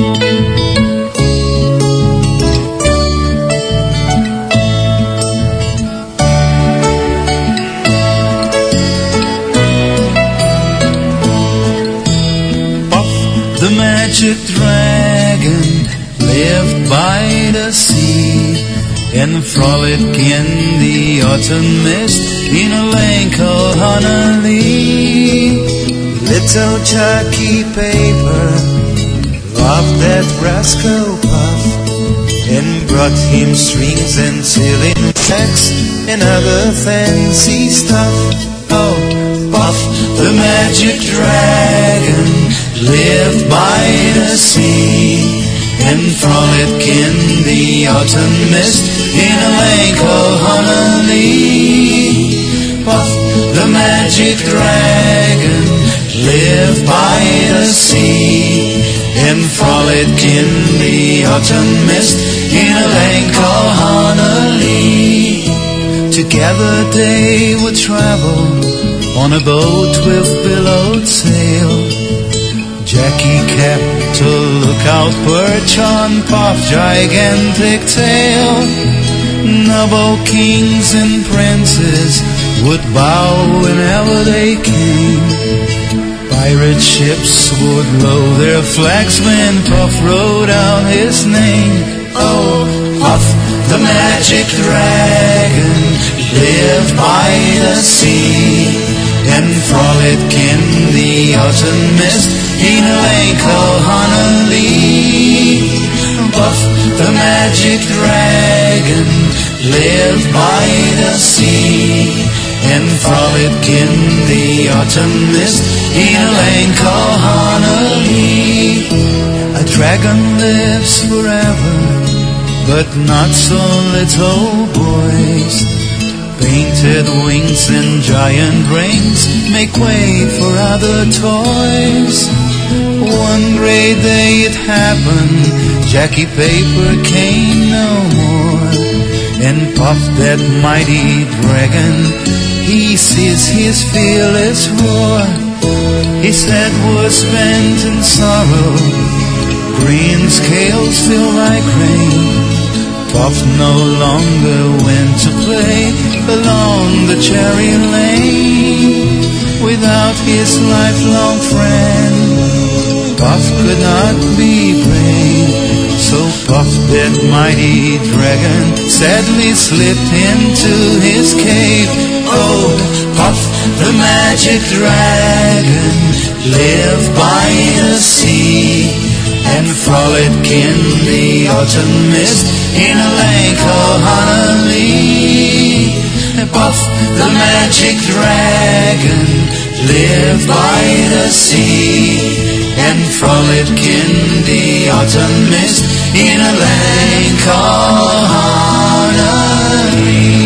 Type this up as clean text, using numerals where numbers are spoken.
The magic dragon lived by the sea and frolic in the autumn mist in a lane called Honolulu. Little Jackie Paper loved that rascal Puff and brought him strings and sealing wax and other fancy stuff. Oh, Puff, the magic dragon, lived by the sea and frolic in the autumn mist in a lake called Honolulu. Puff, the magic dragon, lived by the sea and frolic in the autumn mist in a lake called Honolulu. Together they would travel on a boat with billowed sail. Jackie kept a lookout perch on Puff's gigantic tail. Noble kings and princes would bow whenever they came. Pirate ships would lower their flags when Puff wrote out his name. Oh, Puff, the magic dragon, lived by the sea and frolic in the autumn mist in a lake called Honolulu. Puff, the magic dragon, lived by the sea and frolic in the autumn mist in a lake called Honolulu. A dragon lives forever, but not so little boys. Painted wings and giant rings make way for other toys. One great day it happened, Jackie Paper came no more, and Puff, that mighty dragon, he sees his fearless roar. His head was bent in sorrow, green scales feel like rain. Puff no longer went to play along the cherry lane. Without his lifelong friend, Puff could not be brave. So Puff, that mighty dragon, sadly slipped into his cave. Oh, Puff, the magic dragon, lived by the sea and frolic in the autumn mist in a lake called Honolulu. Puff, the magic dragon, lived by the sea and frolic in the autumn mist in a lake called Honolulu.